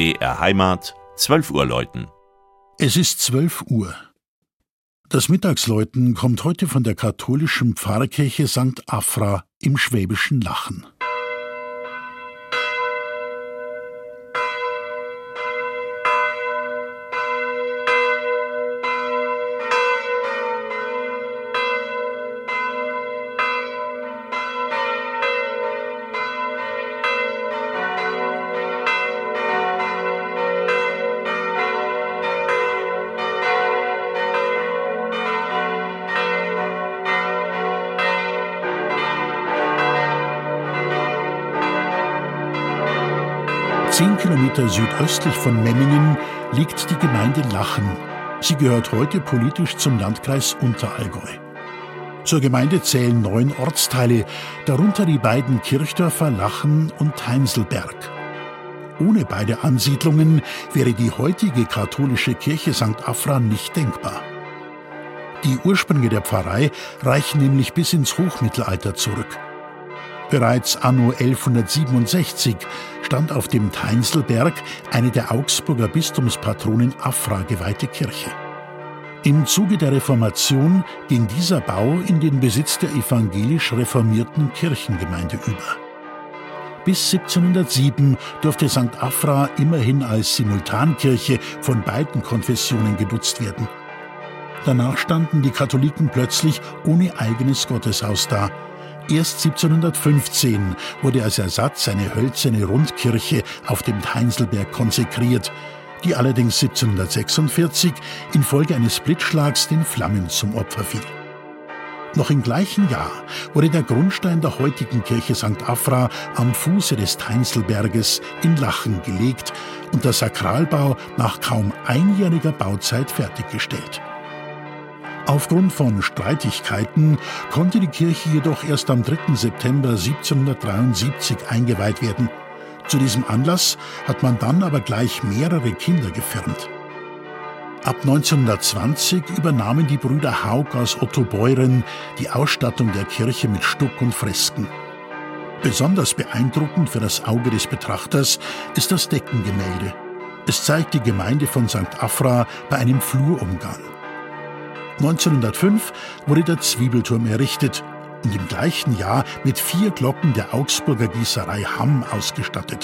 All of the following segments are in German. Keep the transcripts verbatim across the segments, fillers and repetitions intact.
B R Heimat, zwölf Uhr läuten. Es ist zwölf Uhr. Das Mittagsläuten kommt heute von der katholischen Pfarrkirche Sankt Afra im Schwäbischen Lachen. Zehn Kilometer südöstlich von Memmingen liegt die Gemeinde Lachen. Sie gehört heute politisch zum Landkreis Unterallgäu. Zur Gemeinde zählen neun Ortsteile, darunter die beiden Kirchdörfer Lachen und Heinselberg. Ohne beide Ansiedlungen wäre die heutige katholische Kirche Sankt Afra nicht denkbar. Die Ursprünge der Pfarrei reichen nämlich bis ins Hochmittelalter zurück. Bereits anno elfhundertsiebenundsechzig stand auf dem Heinselberg eine der Augsburger Bistumspatronin Afra geweihte Kirche. Im Zuge der Reformation ging dieser Bau in den Besitz der evangelisch reformierten Kirchengemeinde über. Bis siebzehnhundertsieben durfte Sankt Afra immerhin als Simultankirche von beiden Konfessionen genutzt werden. Danach standen die Katholiken plötzlich ohne eigenes Gotteshaus da. Erst siebzehnhundertfünfzehn wurde als Ersatz eine hölzerne Rundkirche auf dem Heinselberg konsekriert, die allerdings siebzehnhundertsechsundvierzig infolge eines Blitzschlags den Flammen zum Opfer fiel. Noch im gleichen Jahr wurde der Grundstein der heutigen Kirche Sankt Afra am Fuße des Heinselberges in Lachen gelegt und der Sakralbau nach kaum einjähriger Bauzeit fertiggestellt. Aufgrund von Streitigkeiten konnte die Kirche jedoch erst am dritten September siebzehnhundertdreiundsiebzig eingeweiht werden. Zu diesem Anlass hat man dann aber gleich mehrere Kinder gefirmt. Ab neunzehnhundertzwanzig übernahmen die Brüder Haug aus Ottobeuren die Ausstattung der Kirche mit Stuck und Fresken. Besonders beeindruckend für das Auge des Betrachters ist das Deckengemälde. Es zeigt die Gemeinde von Sankt Afra bei einem Flurumgang. neunzehnhundertfünf wurde der Zwiebelturm errichtet und im gleichen Jahr mit vier Glocken der Augsburger Gießerei Hamm ausgestattet.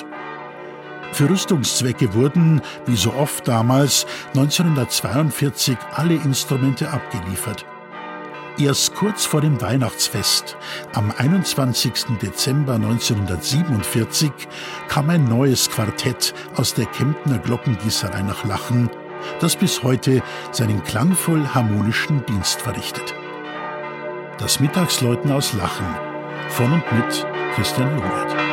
Für Rüstungszwecke wurden, wie so oft damals, neunzehnhundertzweiundvierzig alle Instrumente abgeliefert. Erst kurz vor dem Weihnachtsfest, am einundzwanzigsten Dezember neunzehnhundertsiebenundvierzig, kam ein neues Quartett aus der Kemptner Glockengießerei nach Lachen, das bis heute seinen klangvoll harmonischen Dienst verrichtet. Das Mittagsläuten aus Lachen von und mit Christian Lungert.